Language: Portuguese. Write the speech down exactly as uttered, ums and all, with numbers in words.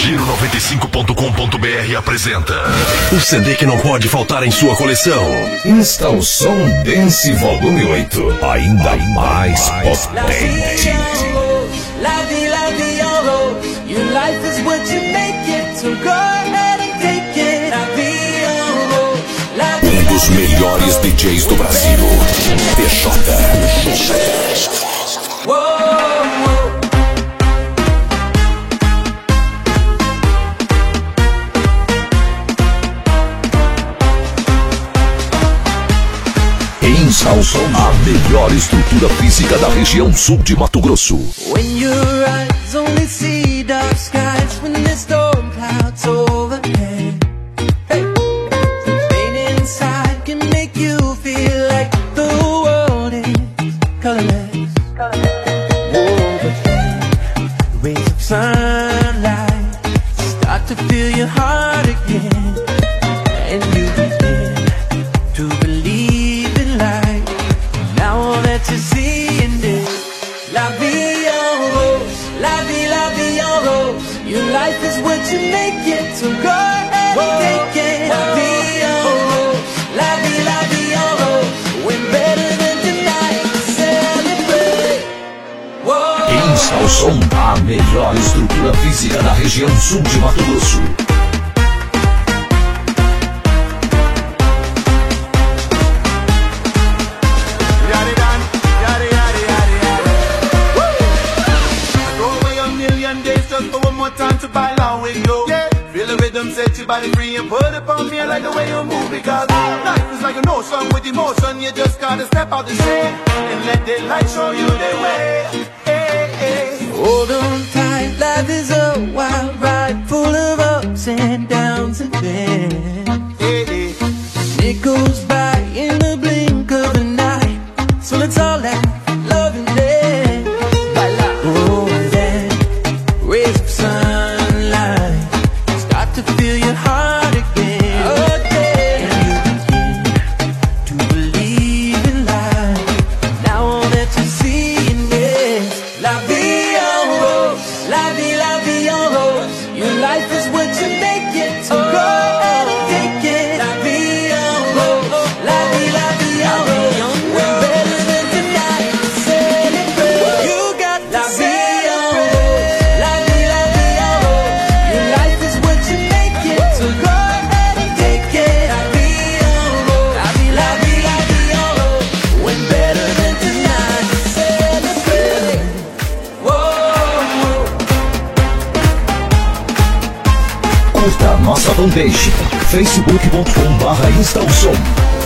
Giro noventa e cinco ponto com ponto br apresenta o C D que não pode faltar em sua coleção. Insta o Som Dance Volume oito, ainda mais potente. La vie, la vie en rose. Your life is what you make it. So go ahead and take it. La vie en rose. La vie, Um dos melhores D Js do Brasil, P J. whoa, whoa. Insta o Som, a melhor estrutura física da região sul de Mato Grosso. When your eyes only see dark skies, when the storm clouds overhead, hey, the pain inside can make you feel like the world is colorless. Whoa, but then rays of sunlight start to fill your heart again, and you begin to believe in life. Now all that you're seeing is la vie en rose, la vie, la vie en rose. Your life is what you make it, so go ahead and take it. La vie en rose, la vie, la vie en rose. We're better than tonight, celebrate. Whoa. Insta o Som, a melhor estrutura física da região sul de Mato Grosso. Set your body free and put it on me. I like the way you move, because life is like an ocean with emotion. You just gotta step out the shade and let the light show you the way. Hey, hey. Hold on tight, life is a wild ride full of ups and downs and bends. Hey, hey. It goes by in the blink of an eye, so let's all laugh, love and dance. Oh, and then rays of sunlight start to fill your heart again. Again. And you begin to believe in life. Now all that you're seeing is la vie en rose, la vie, la vie en rose. Your life is what you make it, so go ahead and take it. La vie en rose, la vie, la vie en rose. We're better than tonight, celebrate. You got la vie en rose, la vie, la vie en rose. Your life is what you make it, so go ahead and take it. La vie en rose, la vie, la vie, la vie en rose. We're better than tonight, celebrate. Whoa. Curta nossa fanpage, facebook ponto com barra Insta o Som.